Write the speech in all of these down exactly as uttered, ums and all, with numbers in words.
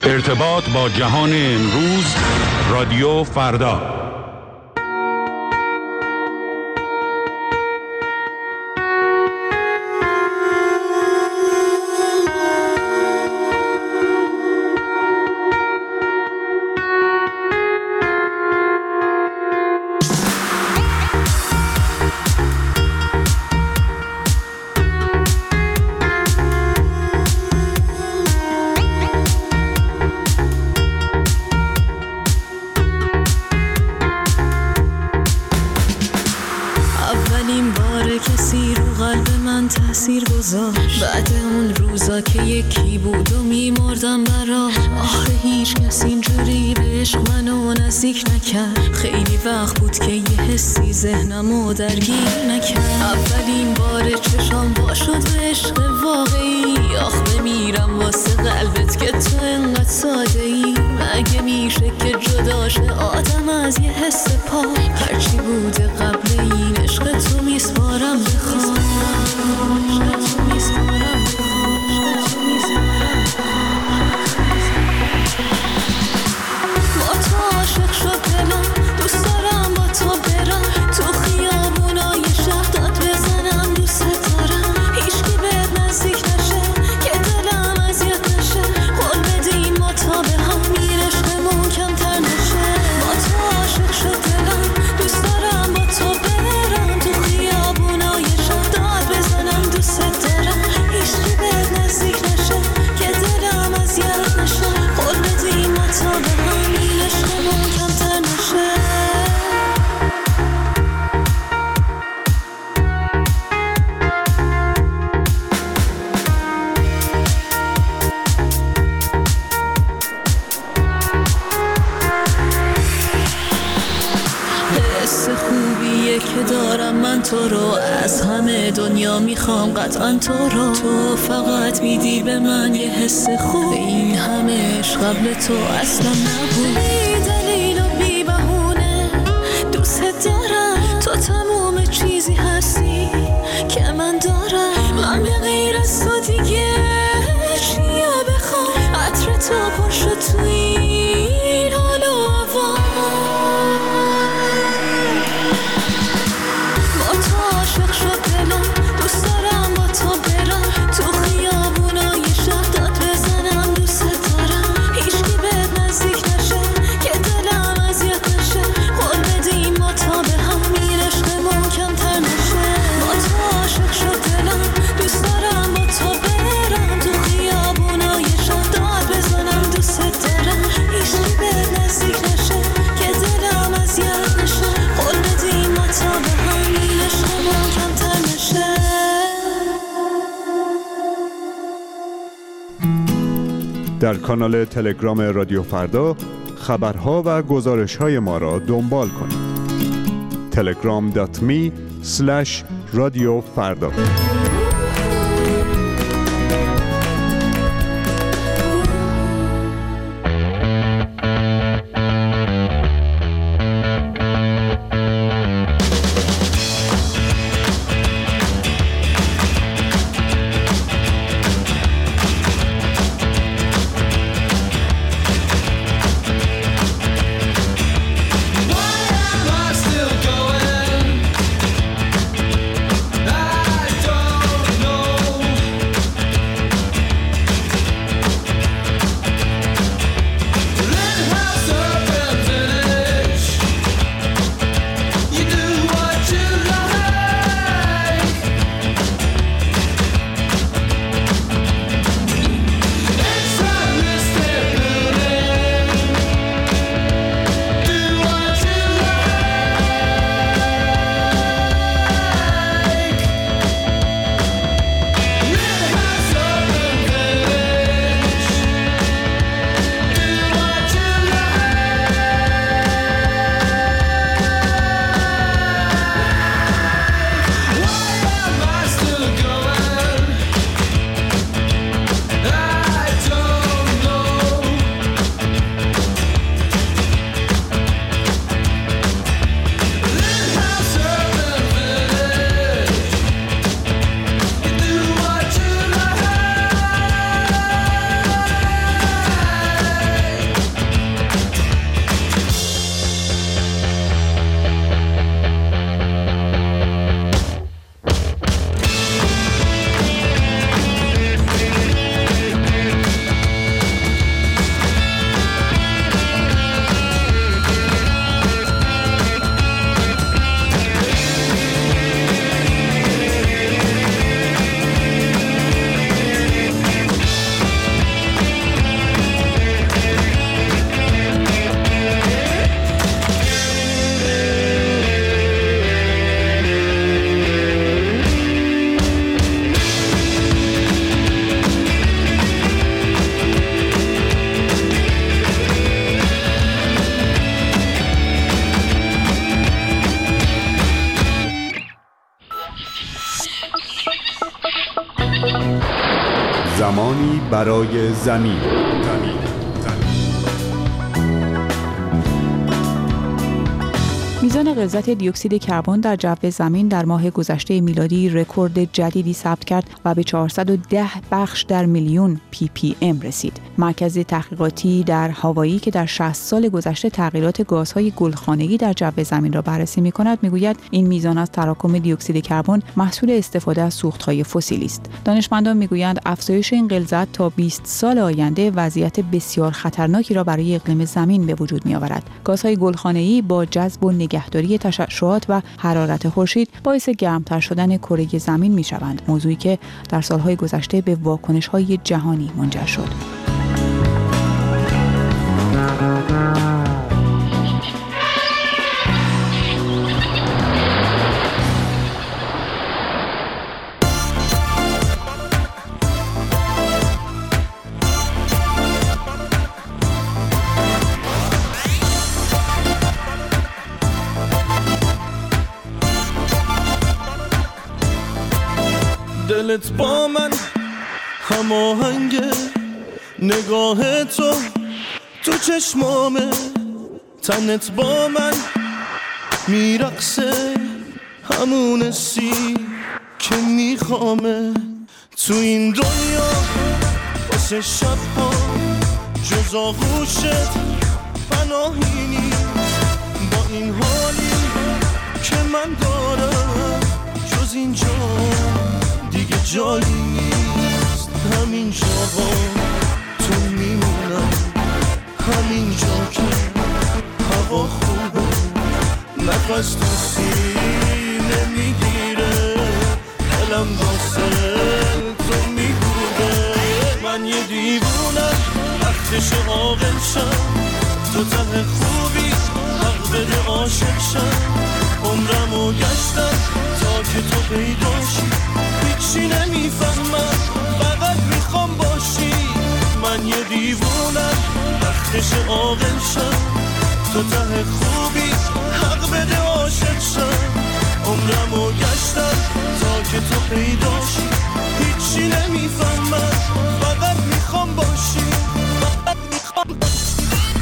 ارتباط با جهان امروز، رادیو فردا. بعد اون روزا که یکی بود و میمردم برا، آخه هیچ کس اینجوری به عشق منو نزدیک نکرد. خیلی وقت بود که یه حسی ذهنمو درگیر نکرد. اولین بار چشام وا شد به عشق واقعی. آخ بمیرم واسه قلبت که تو انقدر ساده ای. مگه میشه که جدا شه آدم از یه حس پاک؟ هرچی بوده قبل این عشق تو میسپارم بخوام. با تو عاشق شد دلم، دوست دارم با تو برم تو خیابونای شهر، داد بزنم دوست دارم. هیچکی بهت نزدیک نشه که دلم اذیت نشه. قول بدیم ما تا به هم این عشقمون کمتر نشه. با تو عاشق شد دلم، دوست دارم با تو برم تو خیابونای شهر، داد بزنم دوست دارم. هیچکی بهت نزدیک نشه که دلم اذیت نشه. قول بدیم ما تا به هم این عشقمون کمتر نشه. حس خوبیه که دارم من تو رو، از همه دنیا میخوام قطعا تو رو. تو فقط میدی به من یه حس خوب، این همه عشق قبل تو اصلا نبود. بی دلیل و بی بهونه دوست دارم، تو تموم چیزی هستی که من دارم. من به غیر از تو دیگه چیا بخوام؟ عطر تو پر شد تو این حال و هوا. عاشق شد دلم، دوست دارم با تو برم تو خیابونای شهر، داد بزنم دوست دارم. هیچکی بهت نزدیک نشه که دلم اذیت نشه. قول بدیم ما تا به هم این عشقمون کمتر نشه. با تو عاشق شد دلم، دوست دارم با تو برم تو خیابونای شهر، داد بزنم دوست دارم. هیچکی بهت نزدیک نشه که دلم اذیت نشه. قول بدیم ما تا به هم این عشقمون کمتر نشه. در کانال تلگرام رادیو فردا خبرها و گزارش‌های ما را دنبال کنید. تلگرام دات می اسلش رادیو فردا. I don't برای زمین. میزان غلظت دیوکسید کربن در جو زمین در ماه گذشته میلادی رکورد جدیدی ثبت کرد و به چهارصد و ده بخش در میلیون پی پی ام رسید. مرکز تحقیقاتی در هاوایی که در شصت سال گذشته تغییرات گازهای گلخانگی در جو زمین را بررسی می‌کند میگوید این میزان از تراکم دیوکسید کربن محصول استفاده از سوخت‌های فسیلی است. دانشمندان میگویند افزایش این غلظت تا بیست سال آینده وضعیت بسیار خطرناکی را برای اقلیم زمین به وجود می‌آورد. گازهای گلخانگی با جذب و نگهداری تشعشعات و حرارت خورشید باعث گرمتر شدن کره زمین می‌شوند، موضوعی که در سالهای گذشته به واکنش‌های جهانی منجر شد. دلت با من هماهنگه، نگاه تو تو چشمامه، تنت با من میرقصه، همون سی که میخوامه. تو این دنیا واسه شبها جز آغوشت پناهی نیست، با این حالی که من دارم جز اینجا دیگه جایی نیست. همین جا تو میمونم، همین جا که هوا خوبه، نفس تو سینه میگیره، دلم واسه تو میگوده. من یه دیوونم وقتش عاقل شم، تو ته خوبی حق بده عاشق شم. عمرمو گشتم تا که تو پیداشی، هیچی نمیفهمم فقط میخوام باشی. من یه دیوونم وقتش عاقل شم، تو ته خوبی حق بده عاشق شم. عمرمو گشتم تا که تو پیداشی، هیچی نمیفهمم فقط میخوام باشی، فقط میخوام باشی.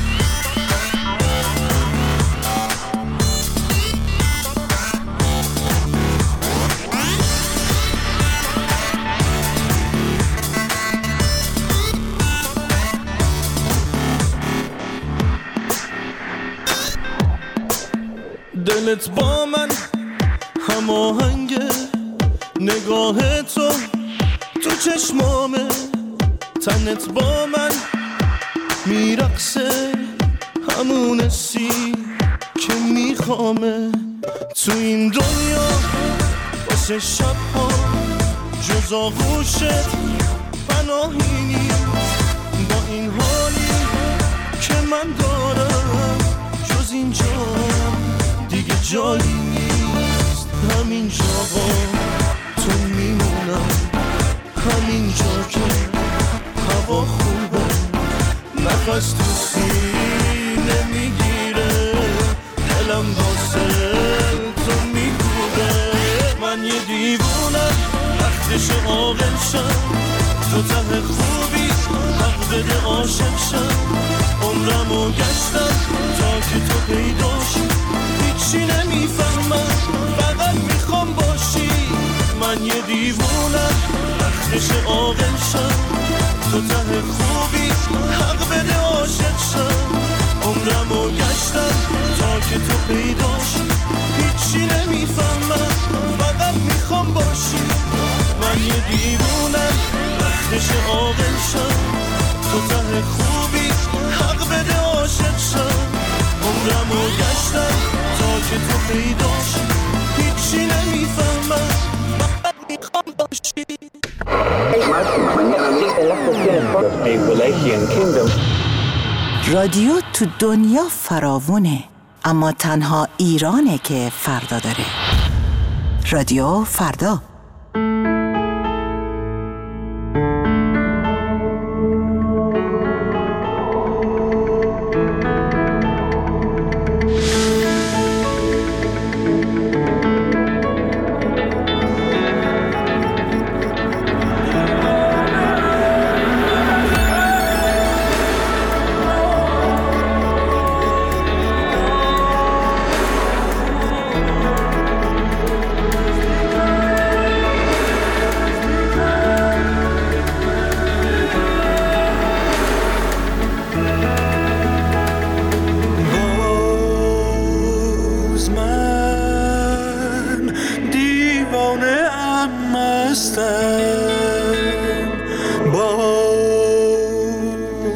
دلت با من هماهنگه، نگاه تو تو چشمامه، تنت با من میرقصه، همون سی که میخوامه. تو این دنیا واسه شبها جز آغوشت پناهی نیست، با این حالی که من دارم جز اینجا دیگه جایی نیست. همین جا تو میمونم، همین جا که هوا خوبه، نفس تو سینه میگیره، دلم واسه تو میگوده. من یه دیوونم وقتش عاقل شم، تو ته خوبی حق بده عاشق شم. عمرمو گشتم تا که تو پیداشی، هیچی نمیفهمم فقط میخوام باشی. من یه دیوونم وقتش عاقل شم، تو ته خوبی حق بده عاشق شم. عمرمو گشتم تا که تو پیداشی، هیچی نمیفهمم فقط میخوام باشی. من یه دیوونم وقتش عاقل شم، تو ته خوبی حق بده عاشق شم. عمرمو گشتم تا که تو پیداشی، هیچی نمیفهمم فقط میخوام باشی. رادیو تو دنیا فراوونه، اما تنها ایرانه که فردا داره. رادیو فردا.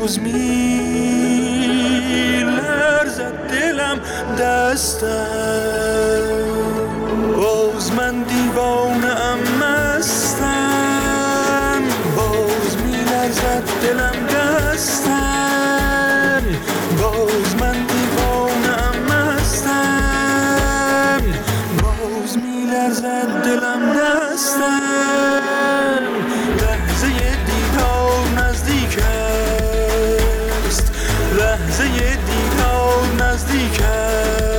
باز می لرزد دلم دستم، باز من دیوانه ام مستم، باز می لرزد دلم دستم، باز من دیوانه ام مستم، باز می لرزد دلم دستم. لحظه دیدار نزدیک است، لحظه دیدار نزدیک است.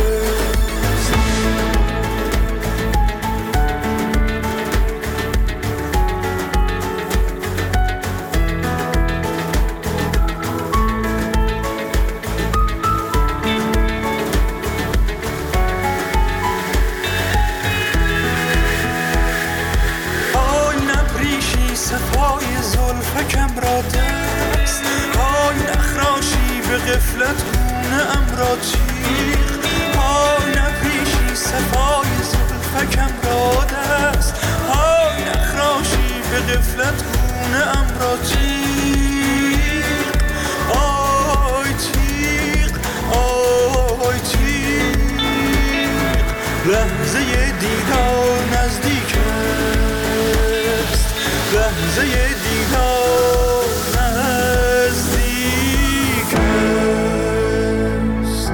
غفلت گونه ام را تیغ، های نپیشی صفای زلفکم را دست، های نخراشی به غفلت گونه ام را تیغ، آی تیغ آی تیغ. لحظه دیدار نزدیک است، لحظه دیدار نزدیک است.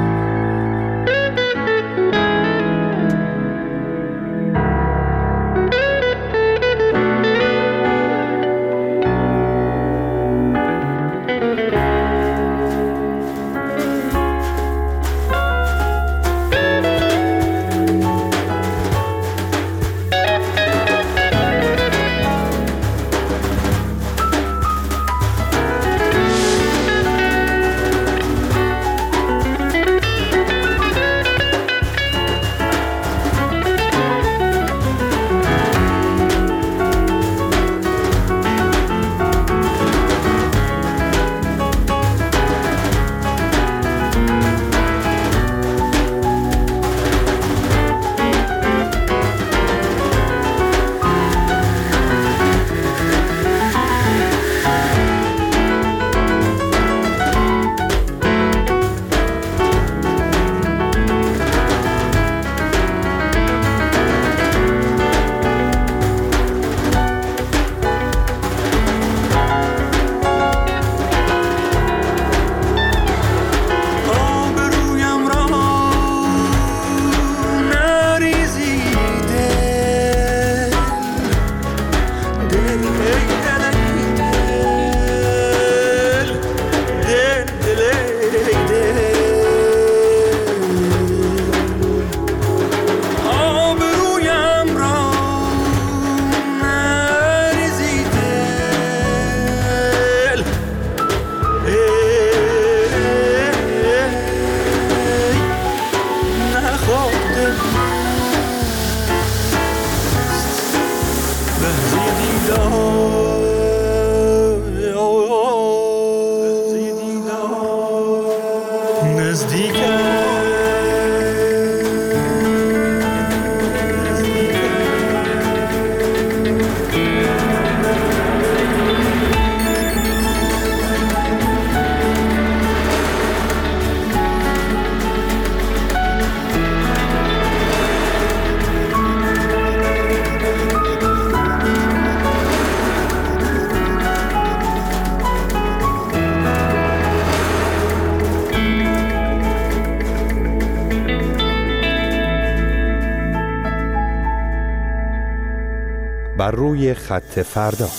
بر روی خط فردا.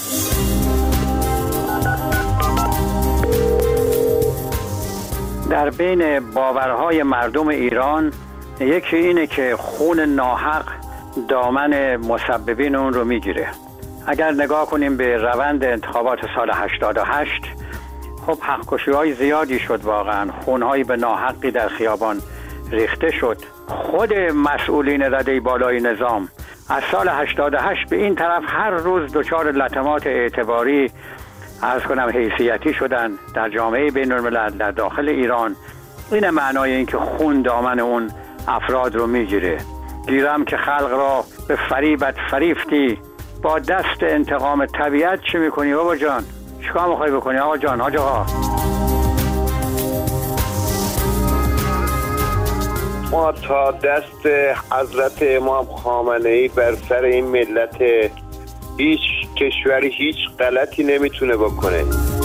در بین باورهای مردم ایران یکی اینه که خون ناحق دامن مسببین اون رو میگیره. اگر نگاه کنیم به روند انتخابات سال هشتاد و هشت، خب حق‌کشی‌های زیادی شد، واقعا خون‌هایی به ناحقی در خیابان ریخته شد. خود مسئولین رده بالای نظام از سال هشتاد و هشت به این طرف هر روز دچار لطمات اعتباری عرض کنم حیثیتی شدن در جامعه بین الملل، در داخل ایران. این معنای این که خون دامن اون افراد رو میگیره. گیرم که خلق را به فریبت فریفتی، با دست انتقام طبیعت چی میکنی بابا جان؟ چیکار میخوای بکنی آقا جان؟ حاج آقا ما تا دست حضرت امام خامنه‌ای بر سر این ملت هیچ کشوری هیچ غلطی نمیتونه بکنه.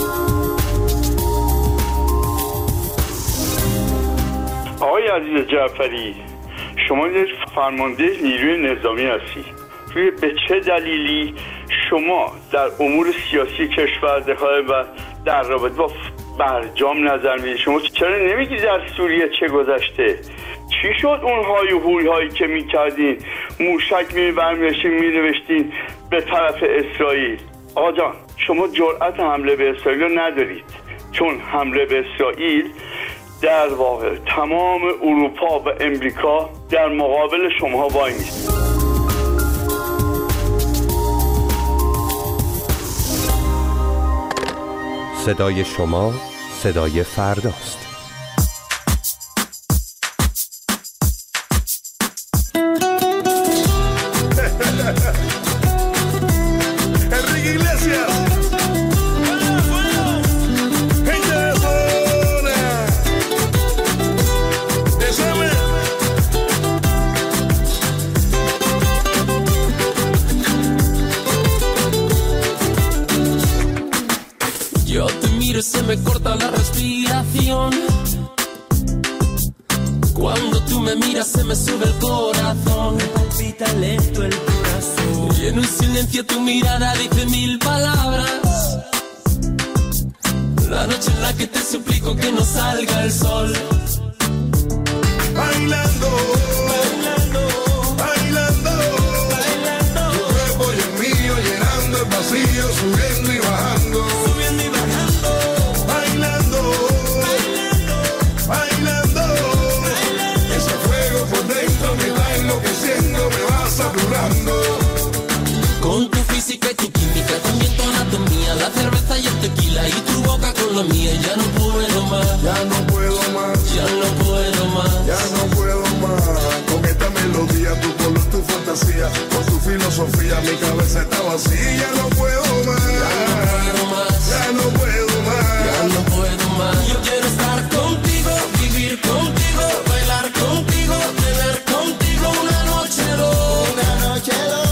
آقای عزیز جعفری، شما یک فرمانده نیروی نظامی هستی. روی به چه دلیلی شما در امور سیاسی کشور دخالت و در رابطه با برجام نظر میدید؟ شما چرا نمیگید در سوریه چه گذشته؟ چی شد اون های و هوی هایی که میکردین؟ موشک میبرمیشین مینوشتین به طرف اسرائیل. آقا جان، شما جرأت حمله به اسرائیل رو ندارید، چون حمله به اسرائیل در واقع تمام اروپا و امریکا در مقابل شما وای میست. صدای شما صدای فرداست. Se me corta la respiración. Cuando tú me miras se me sube el corazón. Me palpita lento el corazón. Y en un silencio tu mirada dice mil palabras. La noche en la que te suplico que no salga el sol. Bailando, bailando, bailando, bailando. Tu cuerpo y el mío llenando el vacío, subiendo y bajando. Con tu física y tu química, también tu anatomía, la cerveza y el tequila y tu boca con la mía. Ya no puedo más, ya no puedo más, ya no puedo más, ya no puedo más. Con esta melodía, tu color, tu fantasía, con tu filosofía, mi cabeza está vacía. Ya no puedo más, ya no puedo más, ya no puedo más, ya no puedo más. Yo quiero estar contigo, vivir contigo, bailar contigo, tener contigo una noche loca, una noche loca.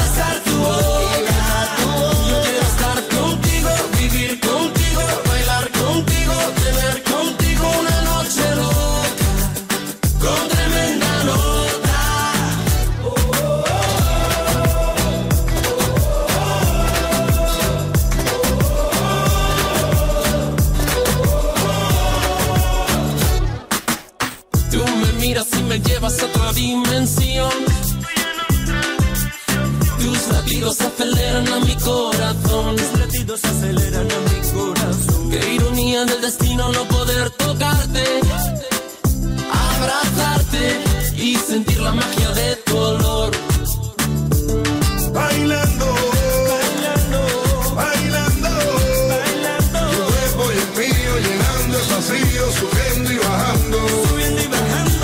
Me llevas a otra dimensión. Tus latidos aceleran a mi corazón. Tus latidos aceleran a mi corazón. Qué ironía del destino no poder tocarte, abrazarte y sentir la magia de tu olor. Bailando, bailando, bailando, bailando. Tu cuerpo y el mío llenando el vacío, subiendo y bajando. Subiendo y bajando.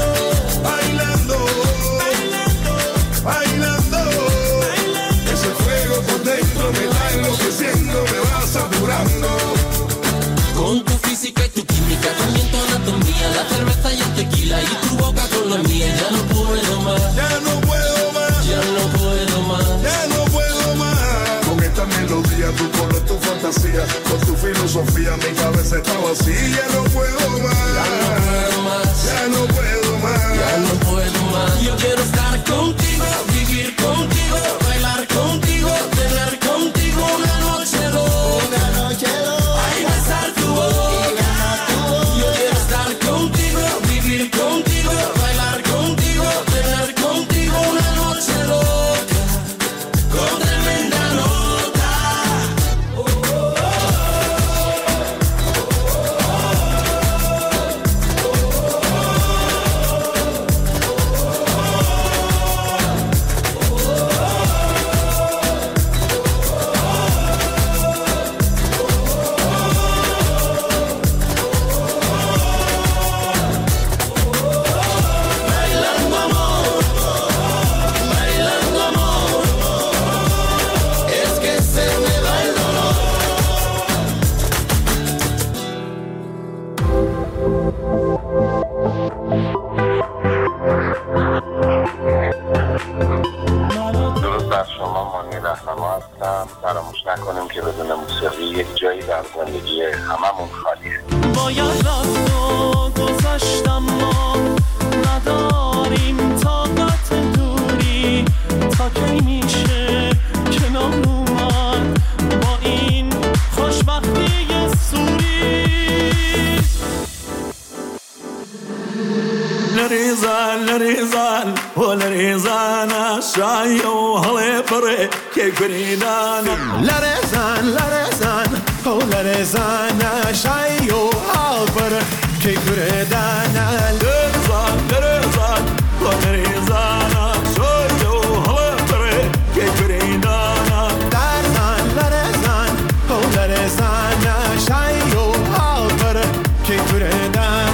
Con tu física y tu química, también tu anatomía, la cerveza y el tequila y tu boca con la mía. Ya no puedo más, ya no puedo más, ya no puedo más, ya no puedo más. Con esta melodía, tu color, tu fantasía, con tu filosofía, mi cabeza está vacía. Ya no puedo más, ya no puedo más, ya no puedo más, ya no puedo más. Yo quiero estar contigo, vivir contigo, bailar contigo, tener contigo una noche loca, una noche loca. Contigo, bailar contigo, tener contigo una noche loca, con tremenda nota. Oh, oh, oh, oh, oh, oh. هممون خالیه. باید رفت و گذشتم ما نداریم طاقت دوری تا کی میشه کنار اومد با این خوشبختی سوری. لريزان لريزان ولريزان الشاي وهلي فري كيف ريدان لريزان لريزان ولريزان الشاي وهلي فري كيف ريدان لريزان لريزان ولريزان الشاي وهلي فري كيف ريدان لريزان لريزان ولريزان الشاي وهلي فري كيف ريدان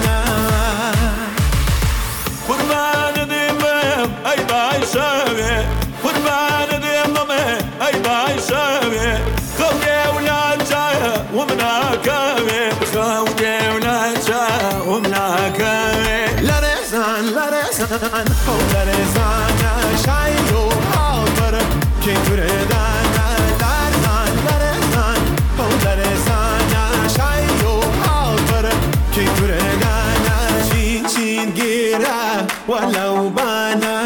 شاوي قربان ديمامي اي باي شاوي خودي ولا جاي ومنا كاوي خودي ولا جاي ومنا كاوي لرزان لرزان لرزان شايو حاضر كيف ردان لرزان لرزان لرزان شايو حاضر كيف ردان چين چين گيرا ولو بانا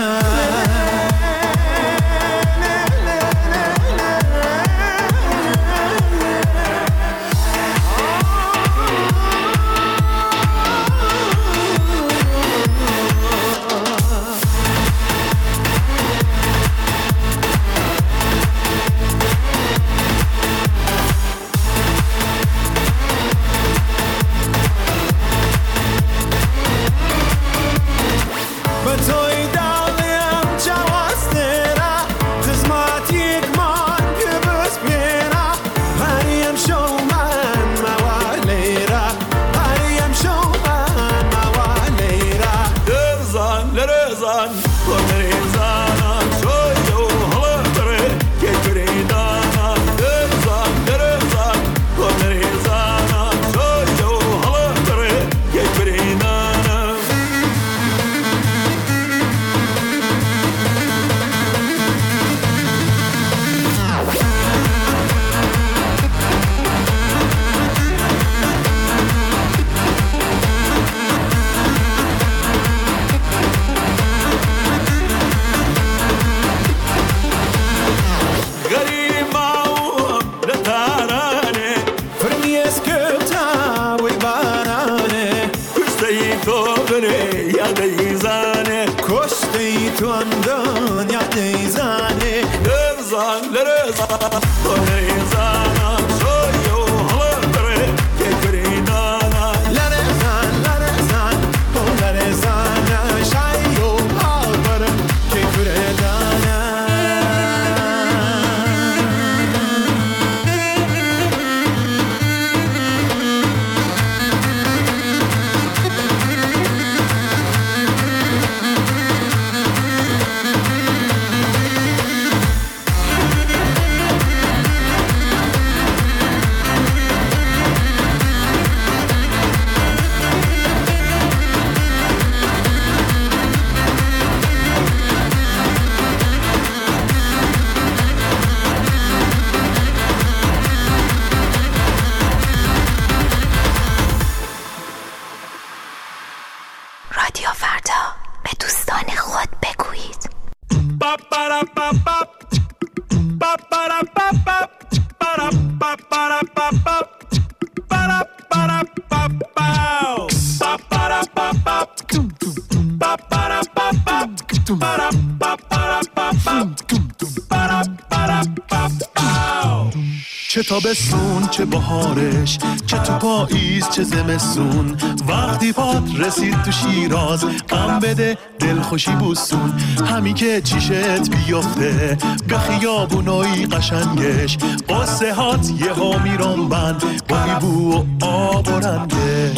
چه تابستون چه بهارش، چه تو پاییز چه زمستون، وقتی پات رسید تو شیراز غم بده دل خوشی بوسون، همی که چیشت بیفته به خیابونای قشنگش، قصه هات یه ها میرم بند با بو و آب و رنگش.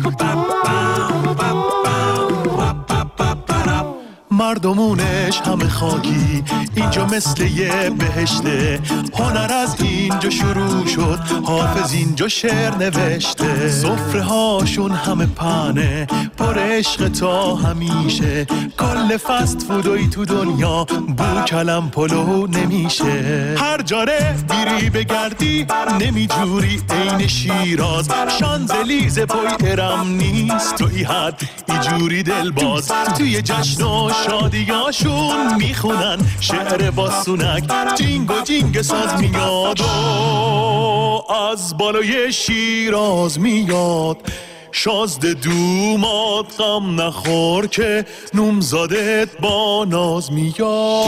مردمونش همه خاکی، اینجا مثل یه بهشته. هنر از اینجا شروع شد، حافظ اینجا شعر نوشته. سفره هاشون همه پنه، پر عشق تا همیشه. کل فست فودوی تو دنیا بو کلم پلو نمیشه. هر جاره بیری بگردی نمیجوری عین شیراز. شانزلیزه پای ارم نیست توی حد ایجوری دلباز. توی جشن و شادیاشون میخونن شعر باسونک. جینگ و جینگ ساز میاد و از بالای شیراز میاد. شازده دومات غم نخور که نومزادت با ناز میاد.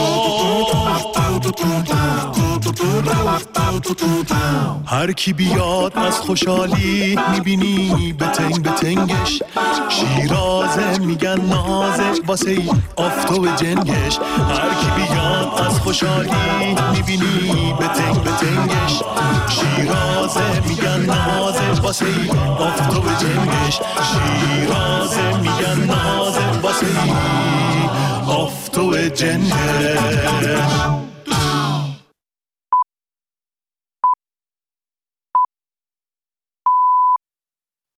هر کی بیاد از خوشحالی میبینی بتنگ بتنگش. شیرازه میگن نازه واسه ای آفتو جنگش. هر کی بیاد از خوشحالی میبینی بتنگ بتنگش. شیرازه میگن نازه واسه ای آفتو جنگش. شیرازه میگن نازه واسه ای آفتو جنگش.